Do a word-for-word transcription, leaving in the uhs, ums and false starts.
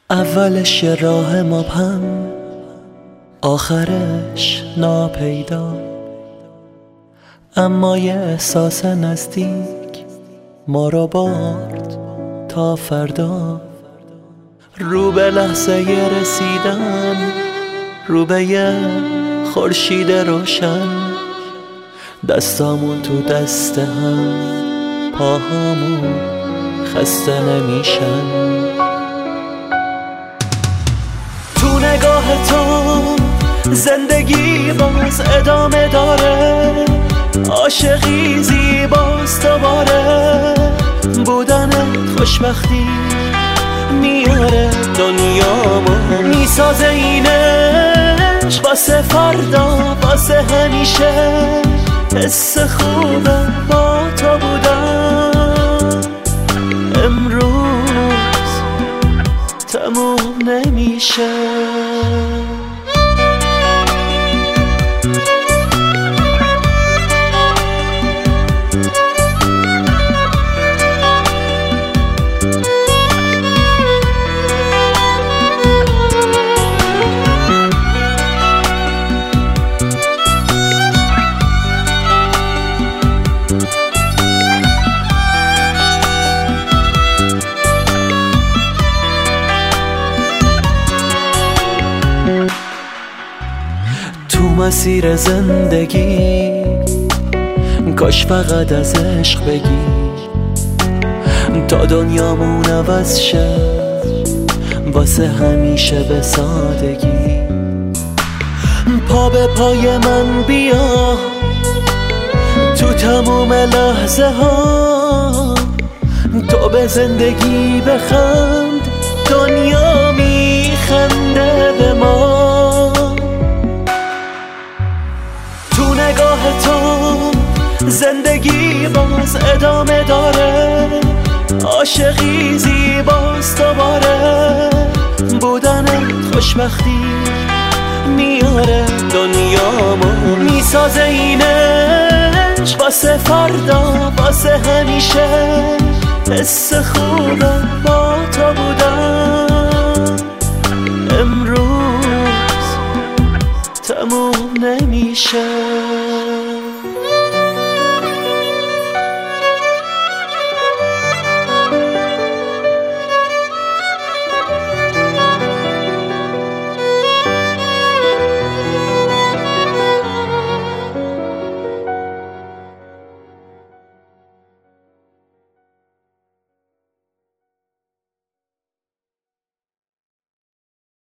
اولش یه راه مبهم، آخرش ناپیدا، اما یه احساس نزدیک ما رو برد تا فردا. رو به لحظه رسیدن، رو به یه خورشید روشن، دستامون تو دست هم، پاهامون خسته نمیشن. تو نگاه تو زندگی باز ادامه داره، عاشقی زیباست دوباره، بودنت خوشبختی میاره دنیامو، میسازه اینش واسه فردا واسه همیشه. حس خوبه با تو بودن امروز تموم نمیشه. تو مسیر زندگی کاش فقط از عشق بگی، تا دنیامون عوض شه واسه همیشه به سادگی. پا به پای من بیا تو تموم لحظه ها، تو به زندگی بخند دنیا میخنده به ما. تو نگاه تو زندگی باز ادامه داره، عاشقی زیباست دوباره، بودنت خوشبختی میاره دنیامو، میسازه اینش واسه فردا واسه همیشه. حس خوبه با تو بودن امروز تموم نمیشه.